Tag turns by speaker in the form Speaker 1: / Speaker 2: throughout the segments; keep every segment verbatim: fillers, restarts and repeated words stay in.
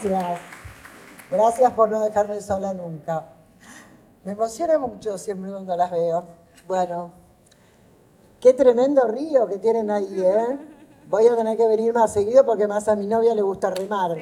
Speaker 1: gracias. Gracias por no dejarme sola nunca. Me emociona mucho siempre cuando las veo. Bueno, qué tremendo río que tienen ahí, ¿eh? Voy a tener que venir más seguido porque más a mi novia le gusta remar.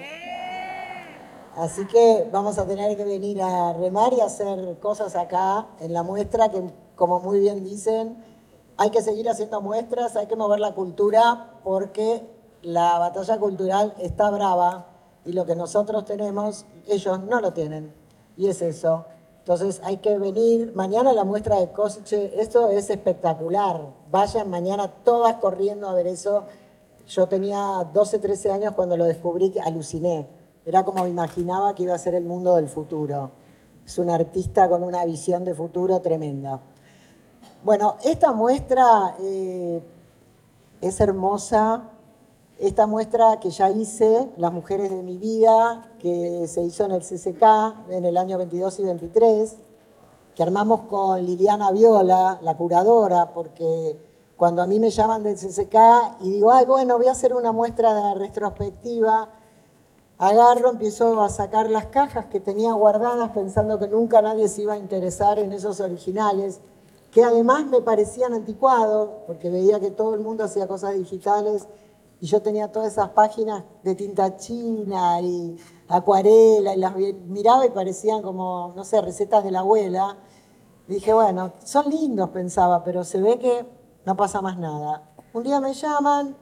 Speaker 1: Así que vamos a tener que venir a remar y hacer cosas acá en la muestra que, como muy bien dicen, hay que seguir haciendo muestras, hay que mover la cultura porque la batalla cultural está brava y lo que nosotros tenemos, ellos no lo tienen. Y es eso. Entonces hay que venir. Mañana la muestra de Košice, esto es espectacular. Vayan mañana todas corriendo a ver eso. Yo tenía doce, trece años cuando lo descubrí, aluciné. Era como imaginaba que iba a ser el mundo del futuro. Es un artista con una visión de futuro tremenda. Bueno, esta muestra eh, es hermosa. Esta muestra que ya hice, Las mujeres de mi vida, que se hizo en el C C K en el año veintidós y veintitrés, que armamos con Liliana Viola, la curadora, porque cuando a mí me llaman del C C K y digo, ay, bueno, voy a hacer una muestra de retrospectiva, agarro, empiezo a sacar las cajas que tenía guardadas pensando que nunca nadie se iba a interesar en esos originales, que además me parecían anticuados, porque veía que todo el mundo hacía cosas digitales y yo tenía todas esas páginas de tinta china y acuarela y las miraba y parecían como, no sé, recetas de la abuela. Y dije, bueno, son lindos, pensaba, pero se ve que no pasa más nada. Un día me llaman,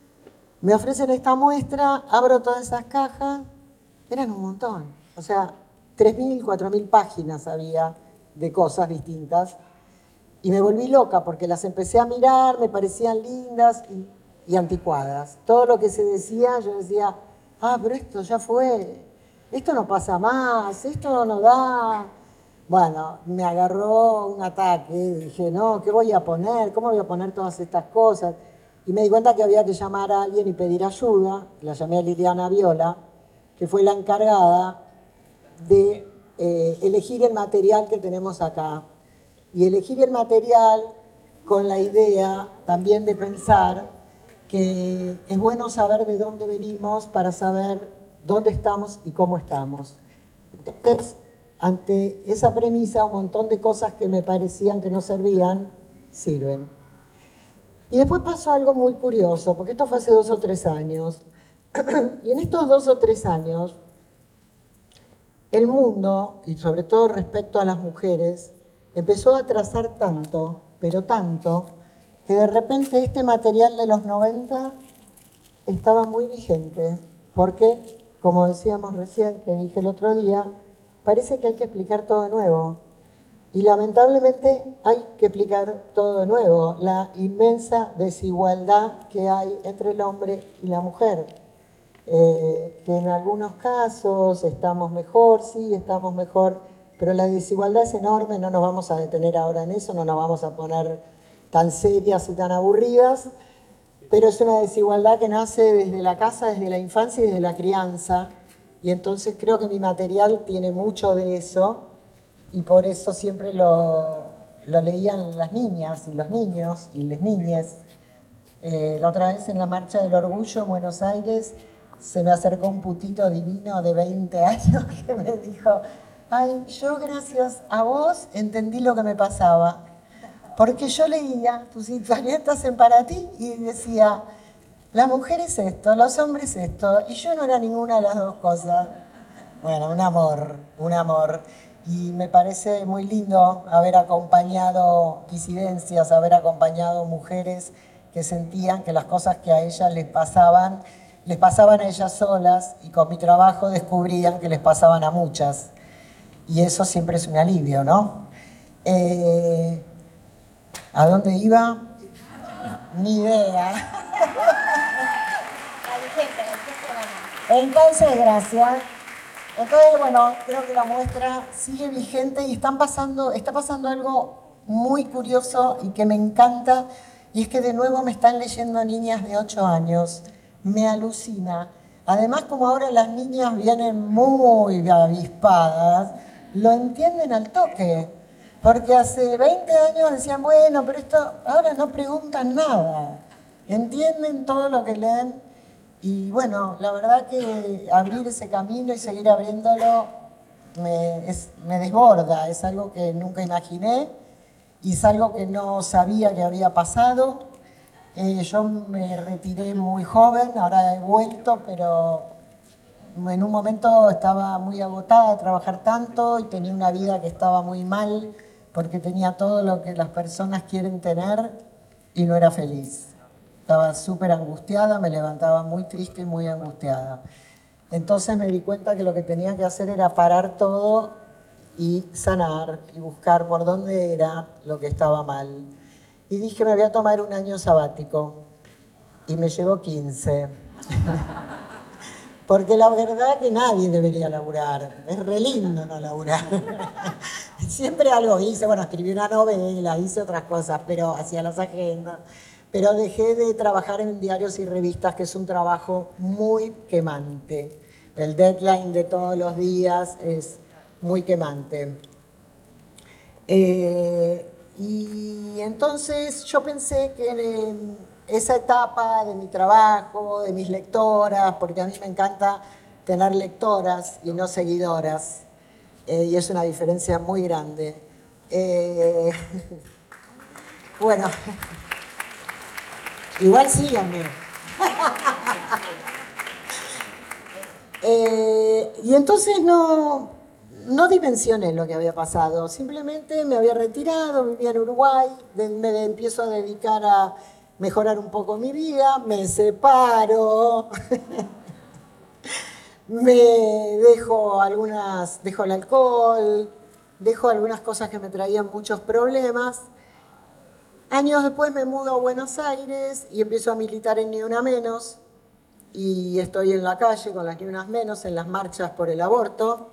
Speaker 1: me ofrecen esta muestra, abro todas esas cajas, eran un montón. O sea, tres mil, cuatro mil páginas había de cosas distintas. Y me volví loca porque las empecé a mirar, me parecían lindas y, y anticuadas. Todo lo que se decía, yo decía, ah, pero esto ya fue, esto no pasa más, esto no da. Bueno, me agarró un ataque, dije, no, ¿qué voy a poner? ¿Cómo voy a poner todas estas cosas? Y me di cuenta que había que llamar a alguien y pedir ayuda. La llamé a Liliana Viola, que fue la encargada de eh, elegir el material que tenemos acá. Y elegir el material con la idea también de pensar que es bueno saber de dónde venimos para saber dónde estamos y cómo estamos. Entonces, ante esa premisa, un montón de cosas que me parecían que no servían, sirven. Y después pasó algo muy curioso, porque esto fue hace dos o tres años. Y en estos dos o tres años, el mundo, y sobre todo respecto a las mujeres, empezó a atrasar tanto, pero tanto, que de repente este material de los noventa estaba muy vigente, porque, como decíamos recién, que dije el otro día, parece que hay que explicar todo de nuevo. Y lamentablemente hay que explicar todo de nuevo, la inmensa desigualdad que hay entre el hombre y la mujer. Eh, que en algunos casos estamos mejor, sí, estamos mejor, pero la desigualdad es enorme, no nos vamos a detener ahora en eso, no nos vamos a poner tan serias y tan aburridas, pero es una desigualdad que nace desde la casa, desde la infancia y desde la crianza, y entonces creo que mi material tiene mucho de eso, y por eso siempre lo, lo leían las niñas y los niños y las niñas. Eh, la otra vez en la Marcha del Orgullo en Buenos Aires se me acercó un putito divino de veinte años que me dijo, ay, yo gracias a vos entendí lo que me pasaba, porque yo leía tus historietas en Para Ti y decía, la mujer es esto, los hombres esto, y yo no era ninguna de las dos cosas. Bueno, un amor, un amor. Y me parece muy lindo haber acompañado disidencias, haber acompañado mujeres que sentían que las cosas que a ellas les pasaban, les pasaban a ellas solas, y con mi trabajo descubrían que les pasaban a muchas. Y eso siempre es un alivio, ¿no? Eh, ¿A dónde iba? Ni idea. Entonces, gracias. Entonces, bueno, creo que la muestra sigue vigente y están pasando, está pasando algo muy curioso y que me encanta, y es que de nuevo me están leyendo niñas de ocho años. Me alucina. Además, como ahora las niñas vienen muy avispadas, lo entienden al toque. Porque hace veinte años decían, bueno, pero esto, ahora no preguntan nada. Entienden todo lo que leen. Y bueno, la verdad que abrir ese camino y seguir abriéndolo me, es, me desborda, es algo que nunca imaginé y es algo que no sabía que había pasado. Eh, yo me retiré muy joven, ahora he vuelto, pero en un momento estaba muy agotada de trabajar tanto y tenía una vida que estaba muy mal porque tenía todo lo que las personas quieren tener y no era feliz. Estaba súper angustiada, me levantaba muy triste y muy angustiada. Entonces me di cuenta que lo que tenía que hacer era parar todo y sanar y buscar por dónde era lo que estaba mal. Y dije, me voy a tomar un año sabático. Y me llevó quince. Porque la verdad que nadie debería laburar. Es re lindo no laburar. Siempre algo hice, bueno, escribí una novela, hice otras cosas, pero hacía las agendas. Pero dejé de trabajar en diarios y revistas, que es un trabajo muy quemante. El deadline de todos los días es muy quemante. Eh, y entonces yo pensé que en esa etapa de mi trabajo, de mis lectoras, porque a mí me encanta tener lectoras y no seguidoras, eh, y es una diferencia muy grande. Eh, bueno, igual síganme. Eh, y entonces no, no dimensioné lo que había pasado, simplemente me había retirado, vivía en Uruguay, de, me de, empiezo a dedicar a mejorar un poco mi vida, me separo, me dejo algunas, dejo el alcohol, dejo algunas cosas que me traían muchos problemas. Años después me mudo a Buenos Aires y empiezo a militar en Ni Una Menos, y estoy en la calle con las Ni Unas Menos, en las marchas por el aborto,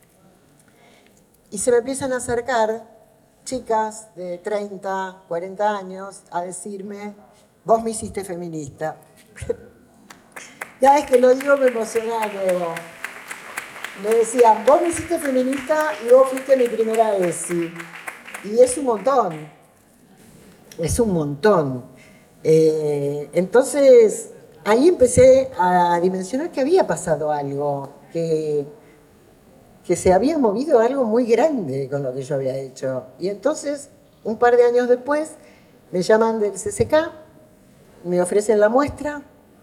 Speaker 1: y se me empiezan a acercar chicas de treinta, cuarenta años a decirme, vos me hiciste feminista. Cada vez que lo digo me emociona luego. Me decían, vos me hiciste feminista y vos fuiste mi primera ESI. Y es un montón, es un montón. Eh, entonces, ahí empecé a dimensionar que había pasado algo, que, que se había movido algo muy grande con lo que yo había hecho. Y entonces, un par de años después, me llaman del C C K, me ofrecen la muestra,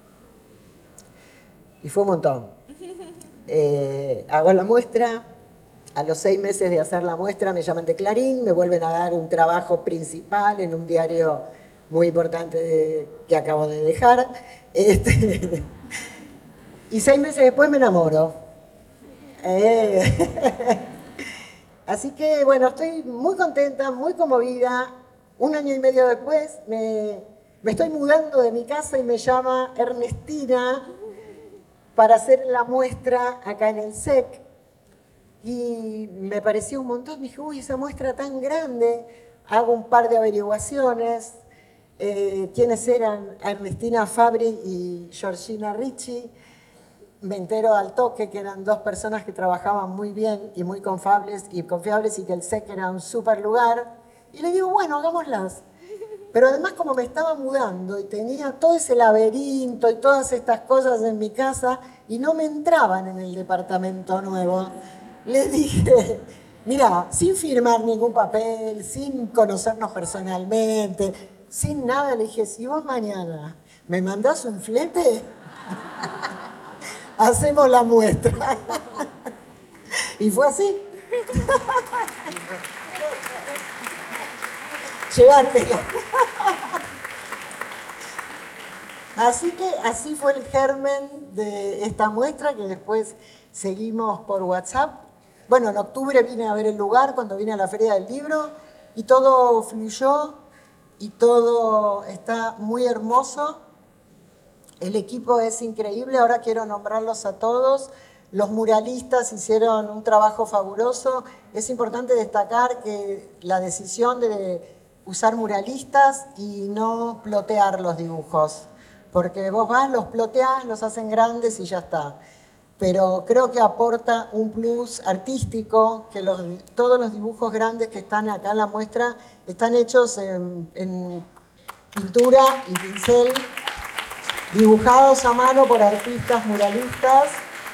Speaker 1: y fue un montón. Eh, hago la muestra, a los seis meses de hacer la muestra me llaman de Clarín, me vuelven a dar un trabajo principal en un diario muy importante de, que acabo de dejar. Este, y seis meses después me enamoro. Eh, así que bueno, estoy muy contenta, muy conmovida. Un año y medio después me, me estoy mudando de mi casa y me llama Ernestina para hacer la muestra acá en el S E C. Y me pareció un montón, me dije, uy, esa muestra tan grande. Hago un par de averiguaciones, eh, quiénes eran Ernestina Fabri y Georgina Ricci. Me entero al toque que eran dos personas que trabajaban muy bien y muy confiables y, confiables y que el S E C era un súper lugar. Y le digo, bueno, hagámoslas. Pero además, como me estaba mudando y tenía todo ese laberinto y todas estas cosas en mi casa y no me entraban en el departamento nuevo, les dije, mira, sin firmar ningún papel, sin conocernos personalmente, sin nada, le dije, si vos mañana me mandás un flete, hacemos la muestra. Y fue así. Llevártelo. Así que así fue el germen de esta muestra, que después seguimos por WhatsApp. Bueno, en octubre vine a ver el lugar, cuando vine a la Feria del Libro, y todo fluyó, y todo está muy hermoso. El equipo es increíble, ahora quiero nombrarlos a todos. Los muralistas hicieron un trabajo fabuloso. Es importante destacar que la decisión de usar muralistas y no plotear los dibujos, porque vos vas, los ploteás, los hacen grandes y ya está. Pero creo que aporta un plus artístico, que los, todos los dibujos grandes que están acá en la muestra están hechos en, en pintura y pincel. dibujados a mano por artistas muralistas.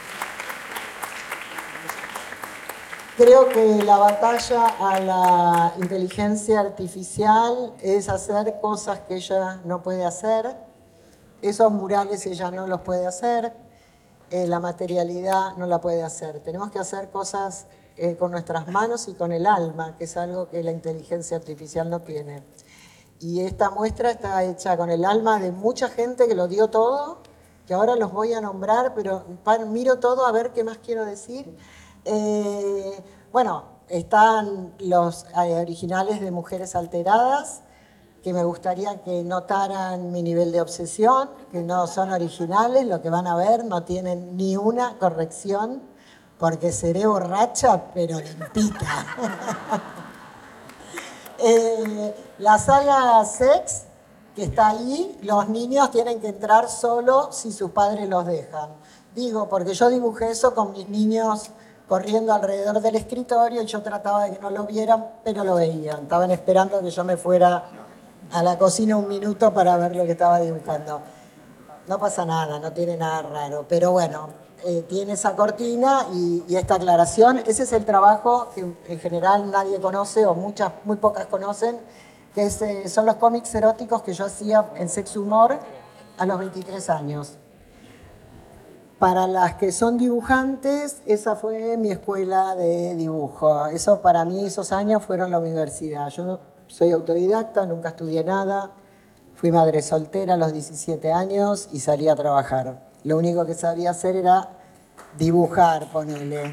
Speaker 1: Creo que la batalla a la inteligencia artificial es hacer cosas que ella no puede hacer. Esos murales ella no los puede hacer. Eh, la materialidad no la puede hacer. Tenemos que hacer cosas eh, con nuestras manos y con el alma, que es algo que la inteligencia artificial no tiene. Y esta muestra está hecha con el alma de mucha gente que lo dio todo, que ahora los voy a nombrar, pero miro todo a ver qué más quiero decir. Eh, bueno, están los eh, originales de Mujeres Alteradas, que me gustaría que notaran mi nivel de obsesión, que no son originales, lo que van a ver no tienen ni una corrección, porque seré borracha, pero limpita. eh, la sala Sex, que está ahí, los niños tienen que entrar solo si sus padres los dejan. Digo, porque yo dibujé eso con mis niños corriendo alrededor del escritorio y yo trataba de que no lo vieran, pero lo veían. Estaban esperando que yo me fuera a la cocina un minuto para ver lo que estaba dibujando. No pasa nada, no tiene nada raro, pero bueno, eh, tiene esa cortina y, y esta aclaración. Ese es el trabajo que en general nadie conoce o muchas, muy pocas conocen, que es, eh, son los cómics eróticos que yo hacía en Sex Humor a los veintitrés años. Para las que son dibujantes, esa fue mi escuela de dibujo. Eso para mí, esos años fueron la universidad. Yo soy autodidacta, nunca estudié nada. Fui madre soltera a los diecisiete años y salí a trabajar. Lo único que sabía hacer era dibujar, ponele.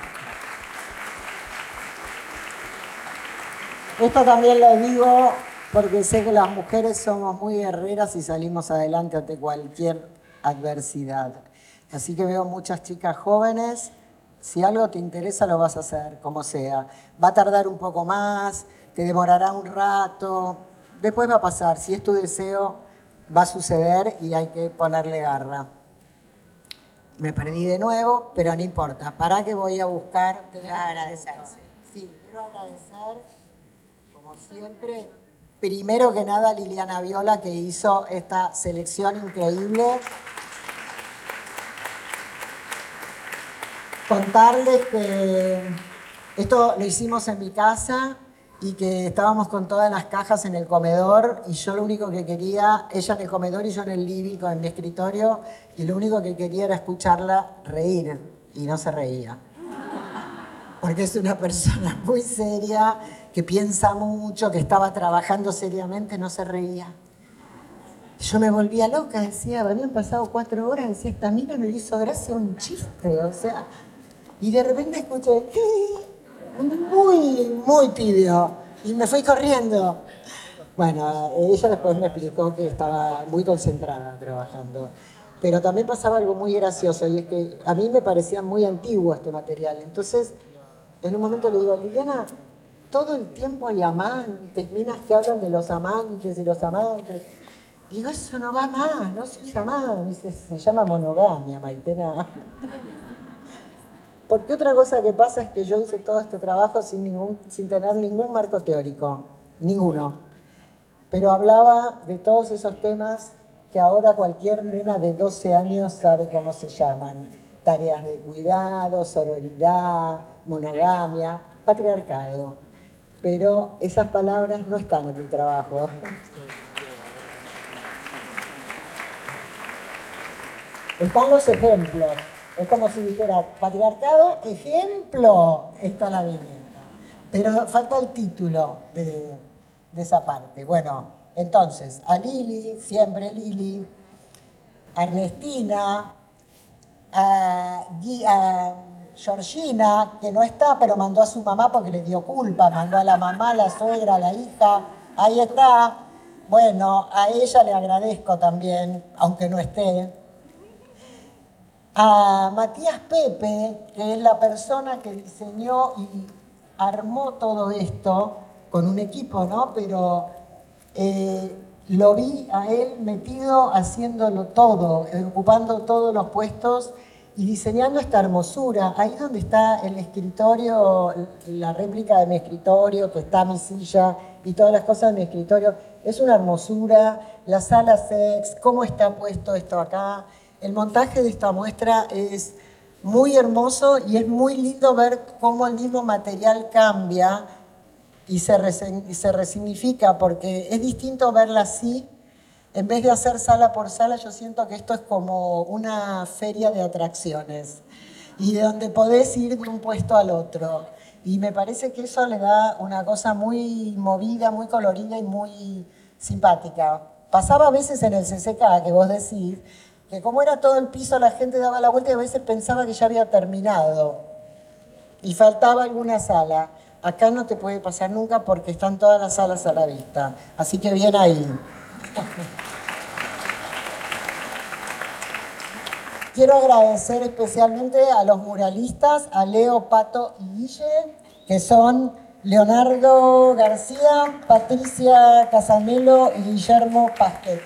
Speaker 1: Esto también lo digo porque sé que las mujeres somos muy guerreras y salimos adelante ante cualquier adversidad. Así que veo muchas chicas jóvenes. Si algo te interesa, lo vas a hacer, como sea. Va a tardar un poco más, te demorará un rato, después va a pasar. Si es tu deseo, va a suceder y hay que ponerle garra. Me perdí de nuevo, pero no importa. ¿Para qué voy a buscar?
Speaker 2: Quiero agradecerse.
Speaker 1: Sí, quiero agradecer, como siempre, primero que nada a Liliana Viola, que hizo esta selección increíble. Contarles que esto lo hicimos en mi casa y que estábamos con todas las cajas en el comedor y yo lo único que quería, ella en el comedor y yo en el living con mi escritorio, y lo único que quería era escucharla reír y no se reía. Porque es una persona muy seria, que piensa mucho, que estaba trabajando seriamente, no se reía. Yo me volvía loca, decía, habían pasado cuatro horas, decía, esta mina me hizo gracia un chiste, o sea... Y de repente escuché, muy, muy tibio, y me fui corriendo. Bueno, ella después me explicó que estaba muy concentrada trabajando. Pero también pasaba algo muy gracioso, y es que a mí me parecía muy antiguo este material. Entonces, en un momento le digo, Liliana, todo el tiempo hay amantes, minas que hablan de los amantes y los amantes. Digo, eso no va más, no se usa más. Dice, se llama monogamia, Maitena. Porque otra cosa que pasa es que yo hice todo este trabajo sin, ningún, sin tener ningún marco teórico, ninguno. Pero hablaba de todos esos temas que ahora cualquier nena de doce años sabe cómo se llaman. Tareas de cuidado, sororidad, monogamia, patriarcado. Pero esas palabras no están en mi trabajo. Están los ejemplos. Es como si dijera, patriarcado, ejemplo, está la vivienda. Pero falta el título de, de esa parte. Bueno, entonces, a Lili, siempre Lili, a Ernestina, a, a Georgina, que no está, pero mandó a su mamá porque le dio culpa, mandó a la mamá, a la suegra, a la hija, ahí está. Bueno, a ella le agradezco también, aunque no esté. A Matías Pepe, que es la persona que diseñó y armó todo esto con un equipo, ¿no? Pero eh, lo vi a él metido haciéndolo todo, ocupando todos los puestos y diseñando esta hermosura. Ahí donde está el escritorio, la réplica de mi escritorio, que está mi silla y todas las cosas de mi escritorio, es una hermosura. La sala sex, cómo está puesto esto acá. El montaje de esta muestra es muy hermoso y es muy lindo ver cómo el mismo material cambia y se, y se resignifica, porque es distinto verla así. En vez de hacer sala por sala, yo siento que esto es como una feria de atracciones y de donde podés ir de un puesto al otro. Y me parece que eso le da una cosa muy movida, muy colorida y muy simpática. Pasaba a veces en el C C K, que vos decís, que como era todo el piso, la gente daba la vuelta y a veces pensaba que ya había terminado y faltaba alguna sala. Acá no te puede pasar nunca porque están todas las salas a la vista. Así que bien ahí. Quiero agradecer especialmente a los muralistas, a Leo, Pato y Guille, que son Leonardo García, Patricia Casanelo y Guillermo Pasquet.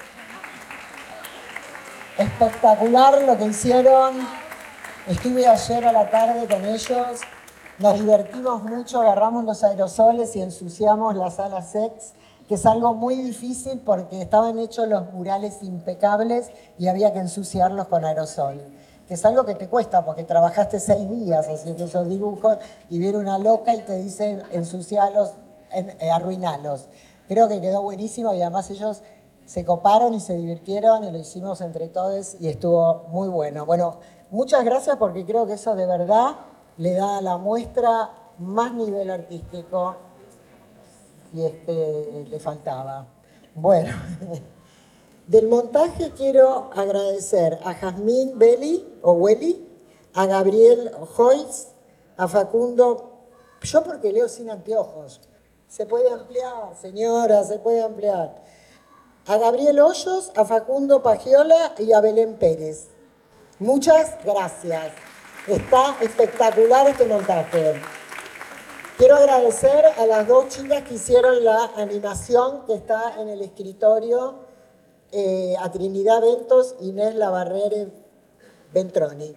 Speaker 1: Espectacular lo que hicieron. Estuve ayer a la tarde con ellos, nos divertimos mucho, agarramos los aerosoles y ensuciamos la sala sex, que es algo muy difícil porque estaban hechos los murales impecables y había que ensuciarlos con aerosol. Que es algo que te cuesta porque trabajaste seis días haciendo esos dibujos y viene una loca y te dice ensucialos, en, eh, arruinalos. Creo que quedó buenísimo y además ellos se coparon y se divirtieron y lo hicimos entre todos y estuvo muy bueno. Bueno, muchas gracias porque creo que eso de verdad le da a la muestra más nivel artístico y este, le faltaba. Bueno, del montaje quiero agradecer a Jazmín Belli, o Welly, a Gabriel Joyce, a Facundo, yo porque leo sin anteojos, se puede ampliar, señora, se puede ampliar, a Gabriel Hoyos, a Facundo Pagiola y a Belén Pérez. Muchas gracias. Está espectacular este montaje. Quiero agradecer a las dos chicas que hicieron la animación que está en el escritorio, eh, a Trinidad Ventos, Inés Labarrere Ventroni.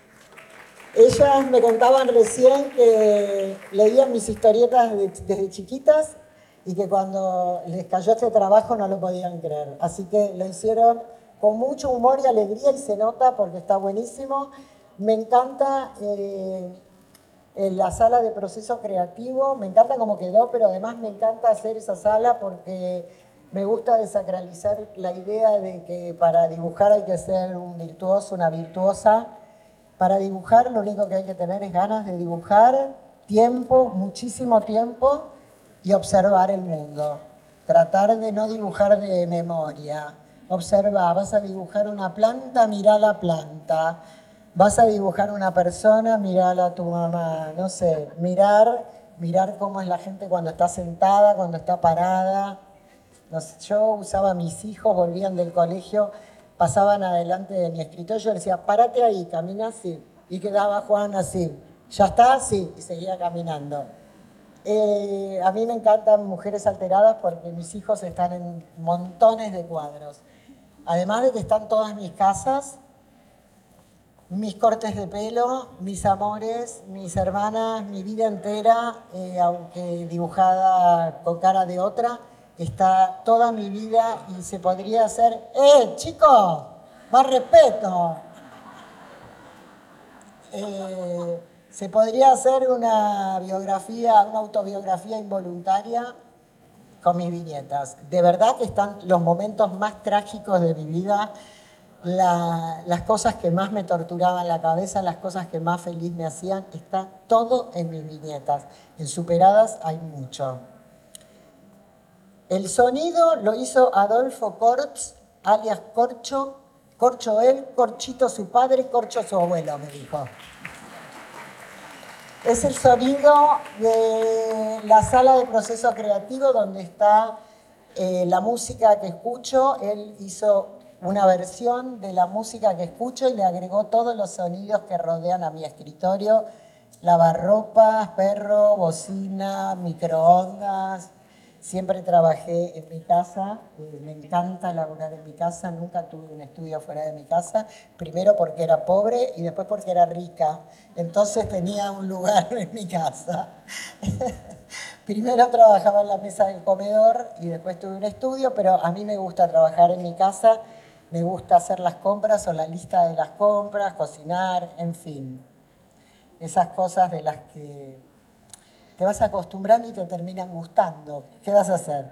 Speaker 1: Ellas me contaban recién que leían mis historietas desde, desde chiquitas y que cuando les cayó este trabajo no lo podían creer. Así que lo hicieron con mucho humor y alegría y se nota porque está buenísimo. Me encanta eh, en la sala de proceso creativo, me encanta cómo quedó, pero además me encanta hacer esa sala porque me gusta desacralizar la idea de que para dibujar hay que ser un virtuoso, una virtuosa. Para dibujar lo único que hay que tener es ganas de dibujar, tiempo, muchísimo tiempo y observar el mundo. Tratar de no dibujar de memoria. Observa, vas a dibujar una planta, mira la planta. Vas a dibujar una persona, mirala a tu mamá, no sé, mirar, mirar cómo es la gente cuando está sentada, cuando está parada. No sé, yo usaba a mis hijos, volvían del colegio, pasaban adelante de mi escritorio, yo decía, párate ahí, camina así. Y quedaba Juan así, ¿ya está? Sí, y seguía caminando. Eh, a mí me encantan Mujeres Alteradas porque mis hijos están en montones de cuadros. Además de que están todas mis casas, mis cortes de pelo, mis amores, mis hermanas, mi vida entera, eh, aunque dibujada con cara de otra, está toda mi vida y se podría hacer, ¡eh, chicos! ¡Más respeto! Eh, se podría hacer una biografía, una autobiografía involuntaria con mis viñetas. De verdad que están los momentos más trágicos de mi vida, La, las cosas que más me torturaban la cabeza, las cosas que más feliz me hacían, está todo en mis viñetas. En Superadas hay mucho. El sonido lo hizo Adolfo Corps, alias Corcho, Corcho él, Corchito su padre, Corcho su abuelo, me dijo. Es el sonido de la sala de proceso creativo donde está eh, la música que escucho. Él hizo una versión de la música que escucho y le agregó todos los sonidos que rodean a mi escritorio, lavarropas, perro, bocina, microondas. Siempre trabajé en mi casa, eh, me encanta laburar en mi casa, nunca tuve un estudio fuera de mi casa, primero porque era pobre y después porque era rica, entonces tenía un lugar en mi casa. Primero trabajaba en la mesa del comedor y después tuve un estudio, pero a mí me gusta trabajar en mi casa, me gusta hacer las compras o la lista de las compras, cocinar, en fin. Esas cosas de las que te vas acostumbrando y te terminan gustando. ¿Qué vas a hacer?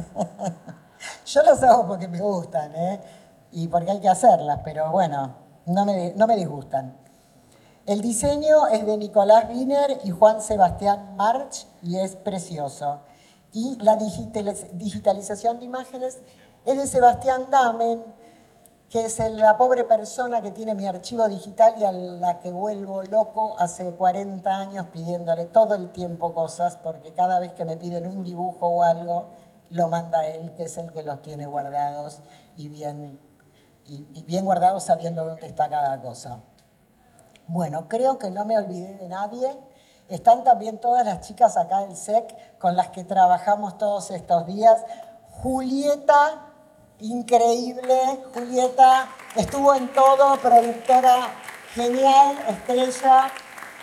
Speaker 1: Yo las hago porque me gustan, ¿eh? Y porque hay que hacerlas, pero bueno, no me, no me disgustan. El diseño es de Nicolás Wiener y Juan Sebastián March y es precioso. Y la digitalización de imágenes es de Sebastián Damen, que es la pobre persona que tiene mi archivo digital y a la que vuelvo loco hace cuarenta años pidiéndole todo el tiempo cosas, porque cada vez que me piden un dibujo o algo, lo manda él, que es el que los tiene guardados y bien, y, y bien guardados sabiendo dónde está cada cosa. Bueno, creo que no me olvidé de nadie. Están también todas las chicas acá del S E C con las que trabajamos todos estos días. Julieta, increíble, Julieta, estuvo en todo, productora genial, estrella.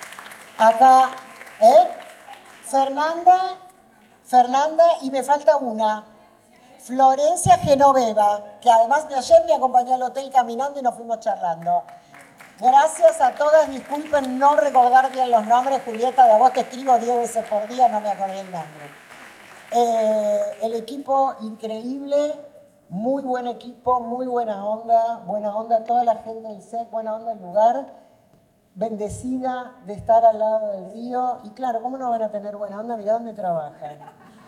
Speaker 1: Acá, ¿eh? Fernanda, Fernanda, y me falta una. Florencia Genoveva, que además de ayer me acompañó al hotel caminando y nos fuimos charlando. Gracias a todas, disculpen no recordar bien los nombres, Julieta, de vos te escribo diez veces por día, no me acordé el nombre. Eh, el equipo increíble, muy buen equipo, muy buena onda, buena onda toda la gente del S E C, buena onda el lugar, bendecida de estar al lado del río, y claro, ¿cómo no van a tener buena onda? Mirá dónde trabajan.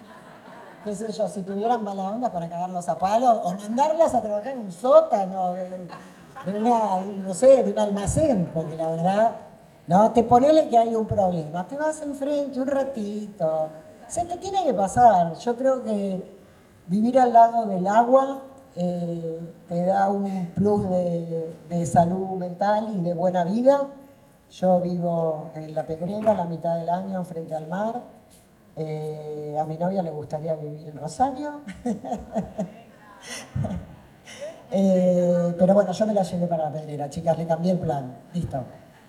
Speaker 1: Qué sé yo, si tuvieran mala onda para cagarlos a palos, o mandarlas a trabajar en un sótano, de una, no sé, de un almacén, porque la verdad, no, te ponele que hay un problema, te vas enfrente un ratito, se te tiene que pasar. Yo creo que vivir al lado del agua eh, te da un plus de, de salud mental y de buena vida. Yo vivo en La Pedrera la mitad del año frente al mar. Eh, a mi novia le gustaría vivir en Rosario. Eh, pero bueno, yo me la llevé para La Pedrera, chicas, le cambié el plan. Listo.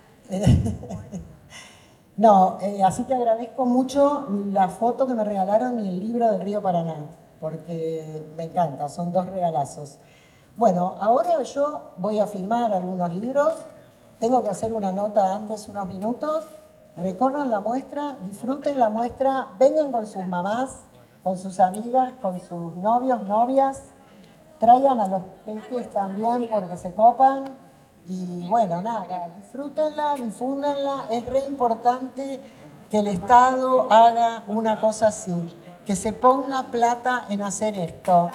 Speaker 1: No, eh, así que agradezco mucho la foto que me regalaron y el libro del Río Paraná, porque me encanta, son dos regalazos. Bueno, ahora yo voy a filmar algunos libros, tengo que hacer una nota antes, unos minutos, recorran la muestra, disfruten la muestra, vengan con sus mamás, con sus amigas, con sus novios, novias, traigan a los peques también porque se copan. Y bueno, nada, disfrútenla, difúndanla. Es re importante que el Estado haga una cosa así, que se ponga plata en hacer esto.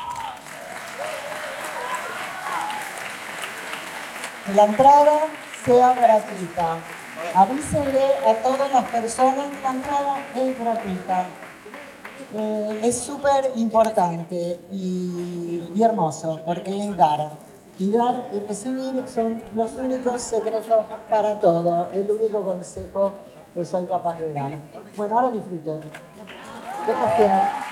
Speaker 1: Que la entrada sea gratuita. Avísenle a todas las personas que la entrada es gratuita. Eh, es súper importante y, y hermoso, porque es dar. Y dar y recibir son los únicos secretos para todo, el único consejo que soy capaz de dar. Bueno, ahora disfruten. Gracias.